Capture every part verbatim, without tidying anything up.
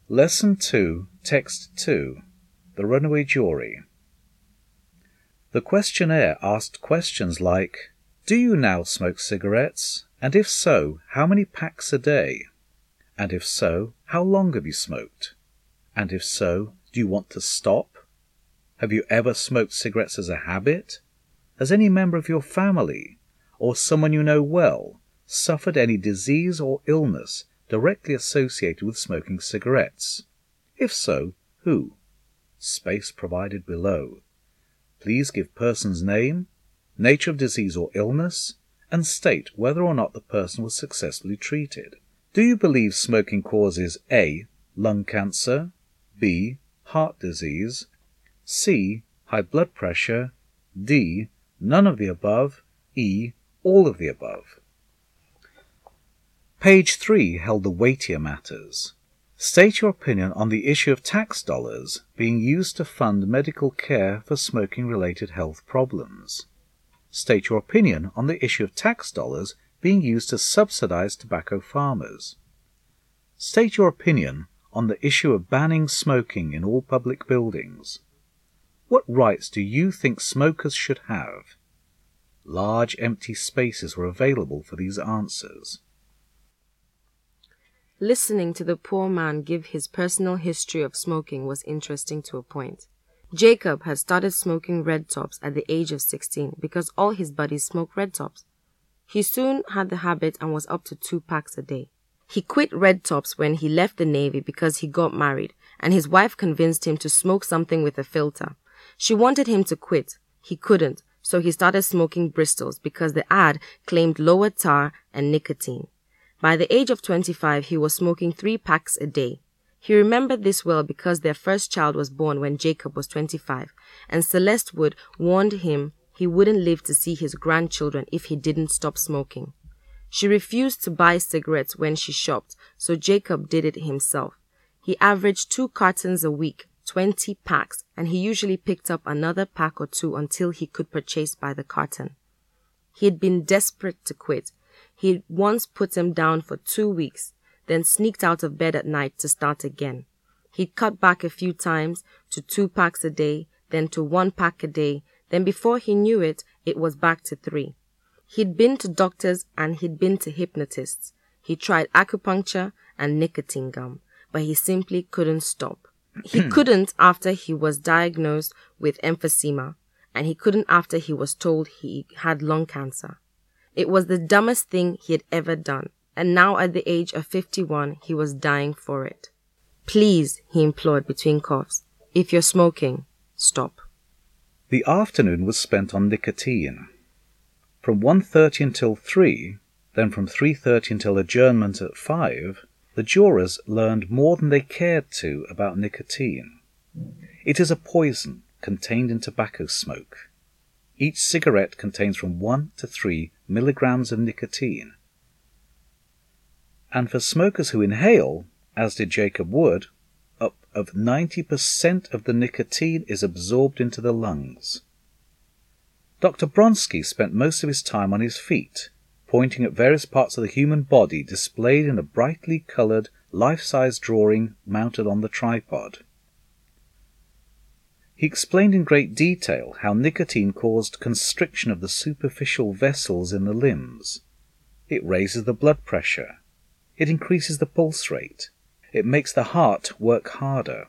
Lesson two, Text two, The Runaway Jury. The questionnaire asked questions like, do you now smoke cigarettes? And if so, how many packs a day? And if so, how long have you smoked? And if so, do you want to stop? Have you ever smoked cigarettes as a habit? Has any member of your family, or someone you know well, suffered any disease or illness directly associated with smoking cigarettes? If so, who? Space provided below. Please give person's name, nature of disease or illness, and state whether or not the person was successfully treated. Do you believe smoking causes A. lung cancer, B. heart disease, C. high blood pressure, D. none of the above, E. all of the above? Page three held the weightier matters. State your opinion on the issue of tax dollars being used to fund medical care for smoking-related health problems. State your opinion on the issue of tax dollars being used to subsidize tobacco farmers. State your opinion on the issue of banning smoking in all public buildings. What rights do you think smokers should have? Large empty spaces were available for these answers. Listening to the poor man give his personal history of smoking was interesting to a point. Jacob had started smoking red tops at the age of sixteen because all his buddies smoked red tops. He soon had the habit and was up to two packs a day. He quit red tops when he left the Navy because he got married, and his wife convinced him to smoke something with a filter. She wanted him to quit. He couldn't, so he started smoking Bristols because the ad claimed lower tar and nicotine. By the age of twenty-five, he was smoking three packs a day. He remembered this well because their first child was born when Jacob was twenty-five, and Celeste Wood warned him he wouldn't live to see his grandchildren if he didn't stop smoking. She refused to buy cigarettes when she shopped, so Jacob did it himself. He averaged two cartons a week, twenty packs, and he usually picked up another pack or two until he could purchase by the carton. He had been desperate to quit. He had once put him down for two weeks, then sneaked out of bed at night to start again. He'd cut back a few times to two packs a day, then to one pack a day, then before he knew it, it was back to three. He'd been to doctors and he'd been to hypnotists. He tried acupuncture and nicotine gum, but he simply couldn't stop. He couldn't after he was diagnosed with emphysema, and he couldn't after he was told he had lung cancer. It was the dumbest thing he had ever done, and now at the age of fifty-one, he was dying for it. Please, he implored between coughs, if you're smoking, stop. The afternoon was spent on nicotine. From one thirty until three, then from three thirty until adjournment at five, the jurors learned more than they cared to about nicotine. It is a poison contained in tobacco smoke. Each cigarette contains from one to three milligrams of nicotine. And for smokers who inhale, as did Jacob Wood, up of ninety percent of the nicotine is absorbed into the lungs. Doctor Bronski spent most of his time on his feet, pointing at various parts of the human body displayed in a brightly coloured, life-size drawing mounted on the tripod. He explained in great detail how nicotine caused constriction of the superficial vessels in the limbs. It raises the blood pressure. It increases the pulse rate. It makes the heart work harder.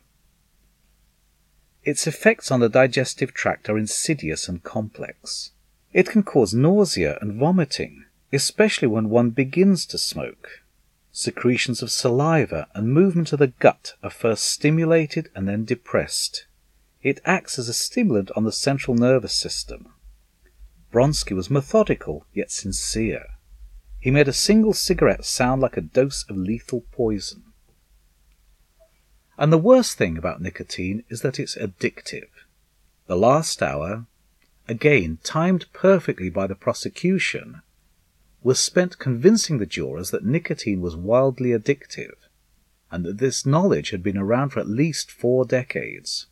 Its effects on the digestive tract are insidious and complex. It can cause nausea and vomiting, especially when one begins to smoke. Secretions of saliva and movement of the gut are first stimulated and then depressed. It acts as a stimulant on the central nervous system. Bronski was methodical yet sincere. He made a single cigarette sound like a dose of lethal poison. And the worst thing about nicotine is that it's addictive. The last hour, again timed perfectly by the prosecution, was spent convincing the jurors that nicotine was wildly addictive, and that this knowledge had been around for at least four decades.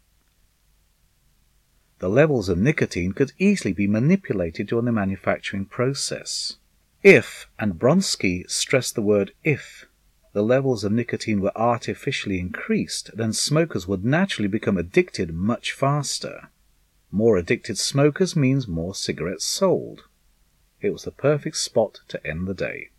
The levels of nicotine could easily be manipulated during the manufacturing process. If, and Bronski stressed the word if, the levels of nicotine were artificially increased, then smokers would naturally become addicted much faster. More addicted smokers means more cigarettes sold. It was the perfect spot to end the day.